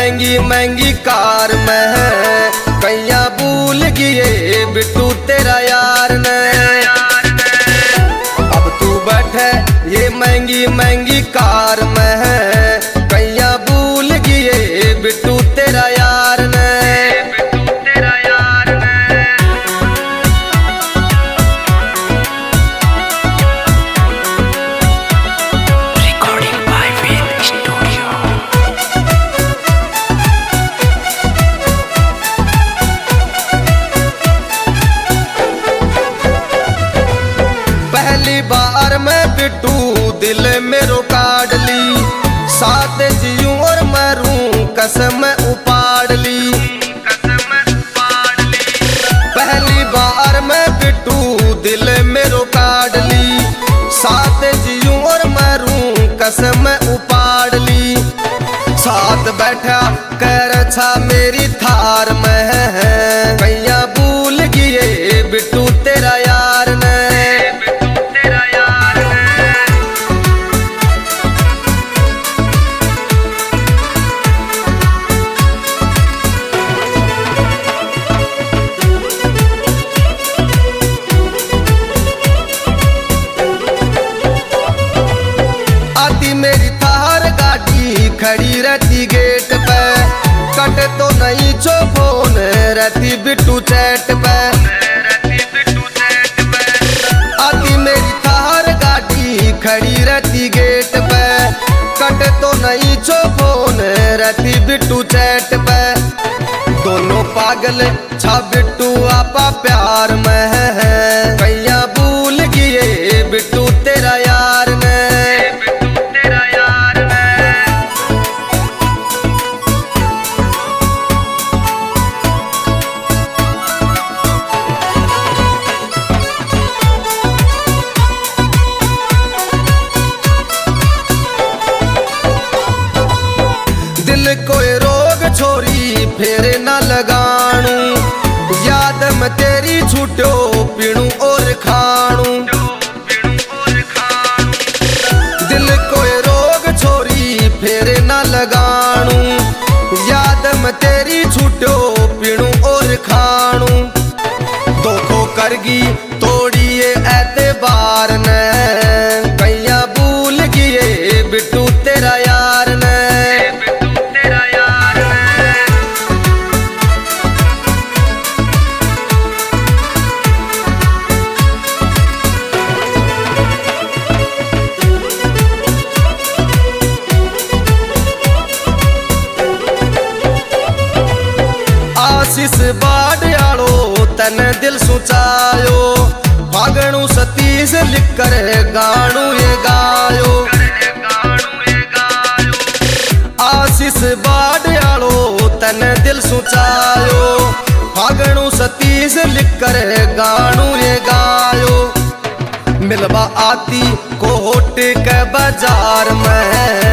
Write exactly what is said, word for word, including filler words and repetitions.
महंगी महंगी कार में है, कैया भूल गए बिट्टू तेरा यार ने। अब तू बैठे ये महंगी महंगी कार में है, कैया भूल गए बिट्टू तेरा यार ने। पहली बार मैं बिट्टू दिल मेरो काट ली, साथ जीऊं और मरूं कसम उपाड़ ली। पहली बार मैं बिट्टू दिल मेरो काट ली, साथ जीऊं और मरूं कसम उपाड़ ली। साथ बैठा कर छा मेरी थार में है, कैया भूल गए बिट्टू तेरा यार ने। मेरी थार गाड़ी खड़ी रहती गेट पे, कट तो नहीं जो फोन रहती बिट्टू चैट पे। आती मेरी थार गाड़ी खड़ी रहती गेट पे, कट तो नहीं जो फोन रहती बिट्टू चैट पे। दोनों पागल छा बिट्टू आपा प्यार में है, कैया भूल गए बिट्टू तेरा यार ने। दिल कोई रोग छोरी फेरे न लगाणू, याद में तेरी छूटो पीणू और खाणू। दिल कोई रोग छोरी फेरे न लगाणू, याद में तेरी छूटो पीणू और खाणू। धोखो करगी तोड़िए एतबार ने, कैया भूल गए बिट्टू तेरा यार ने। आशीष बाड़ियालो तन दिल सुचायो, फागणु सतीश लिख कर गाणु ये गायो। आशीष बाड़ियालो तन दिल सुचायो, फागणु सतीश लिख कर गाणु ये गायो। मिलवा आती कोट के बाजार में